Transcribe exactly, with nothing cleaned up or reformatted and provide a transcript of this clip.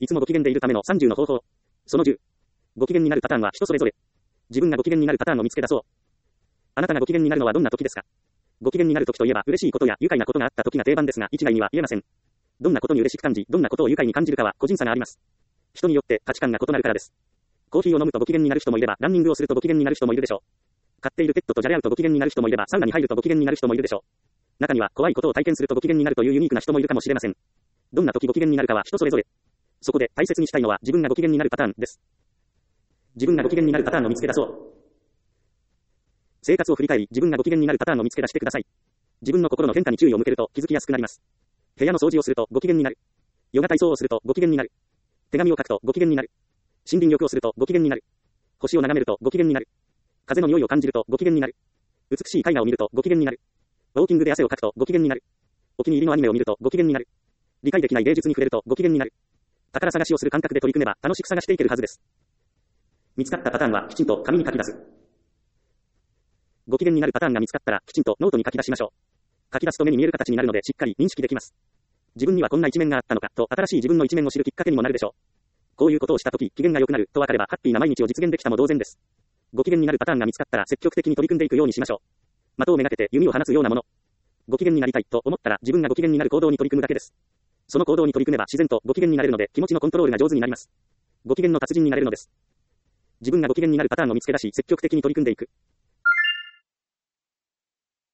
いつもご機嫌でいるためのさんじゅうの方法。そのじゅう。ご機嫌になるパターンは人それぞれ。自分がご機嫌になるパターンを見つけ出そう。あなたがご機嫌になるのはどんな時ですか？ご機嫌になる時といえば嬉しいことや愉快なことがあった時が定番ですが、一概には言えません。どんなことに嬉しく感じ、どんなことを愉快に感じるかは個人差があります。人によって価値観が異なるからです。コーヒーを飲むとご機嫌になる人もいれば、ランニングをするとご機嫌になる人もいるでしょう。飼っているペットとじゃれ合うとご機嫌になる人もいれば、サウナに入るとご機嫌になる人もいるでしょう。中には怖いことを体験するとご機嫌になるというユニークな人もいるかもしれません。どんな時ご機嫌になるかは人それぞれ。そこで大切にしたいのは自分がご機嫌になるパターンです。自分がご機嫌になるパターンを見つけ出そう。生活を振り返り、自分がご機嫌になるパターンを見つけ出してください。自分の心の変化に注意を向けると気づきやすくなります。部屋の掃除をするとご機嫌になる。ヨガ体操をするとご機嫌になる。手紙を書くとご機嫌になる。森林浴をするとご機嫌になる。星を眺めるとご機嫌になる。風の匂いを感じるとご機嫌になる。美しい絵画を見るとご機嫌になる。ウォーキングで汗をかくとご機嫌になる。お気に入りのアニメを見るとご機嫌になる。理解できない芸術に触れるとご機嫌になる。宝探しをする感覚で取り組めば楽しく探していけるはずです。見つかったパターンはきちんと紙に書き出す。ご機嫌になるパターンが見つかったらきちんとノートに書き出しましょう。書き出すと目に見える形になるのでしっかり認識できます。自分にはこんな一面があったのかと新しい自分の一面を知るきっかけにもなるでしょう。こういうことをしたとき機嫌が良くなると分かればハッピーな毎日を実現できたも同然です。ご機嫌になるパターンが見つかったら積極的に取り組んでいくようにしましょう。的をめがけて弓を放つようなもの。ご機嫌になりたいと思ったら自分がご機嫌になる行動に取り組むだけです。その行動に取り組めば自然とご機嫌になれるので気持ちのコントロールが上手になります。ご機嫌の達人になれるのです。自分がご機嫌になるパターンを見つけ出し積極的に取り組んでいく。